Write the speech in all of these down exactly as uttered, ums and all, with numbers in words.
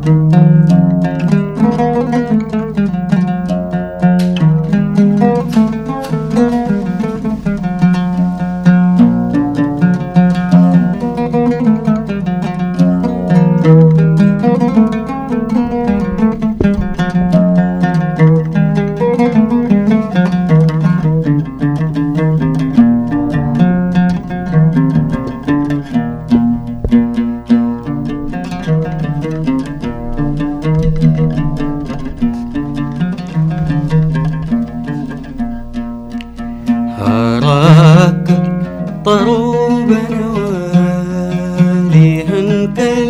هراك طروبا واليها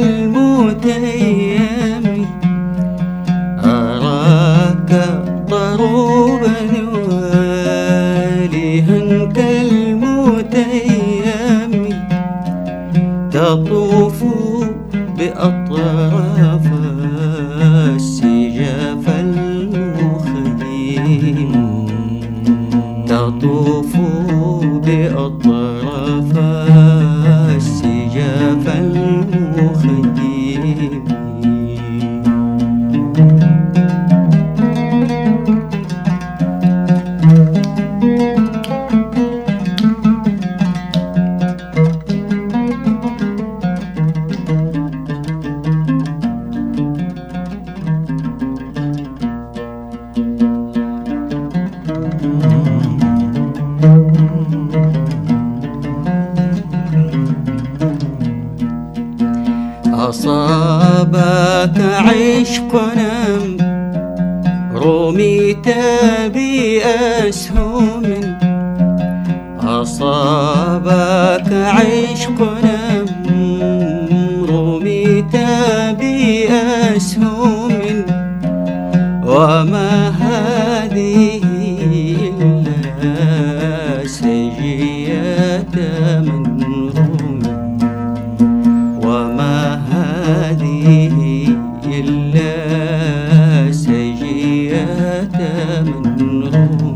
كالمتيم، أراك طروبا واليها كالمتيم، تطوف بأطراف السجاف المخيم، تطوف بأطراف السجاف المخيم. أصابك عشقنا رميت بأسهم، أصابك عشقنا رميت بأسهم، وما هذه إلا سجية من رمي، وما هذه إلا سجية من رمي.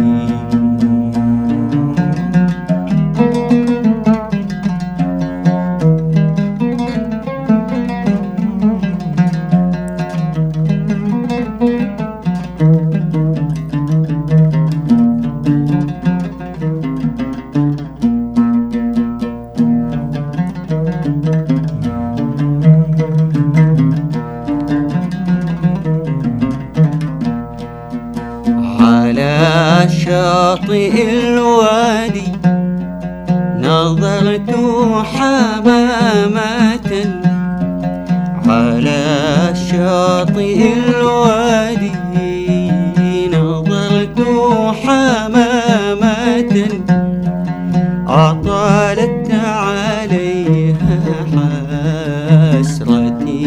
على شاطئ الوادي نظرت حمامة، على شاطئ الوادي نظرت حمامة، أطالت عليها حسرتي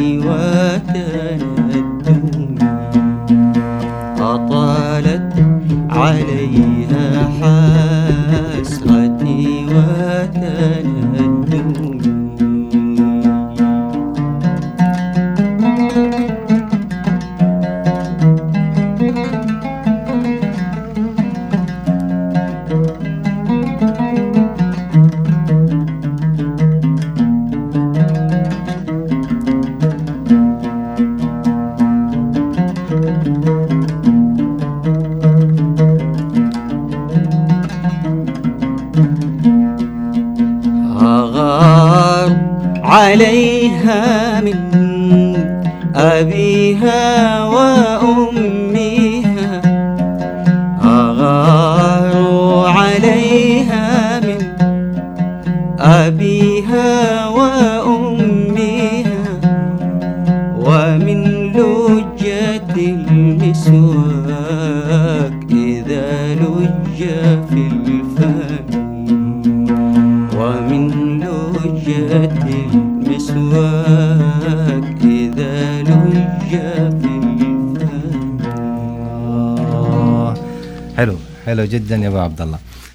وتندمي، أطالت عليها حسرتي وتندمي. أغار عليها من أبيها وأمها، أغار عليها من أبيها وأمها، ومن لجة المسواك إذا لج في الفم، ومن لجة المسواك إذا لج في الفم. حلو حلو جدا يا ابو عبد الله.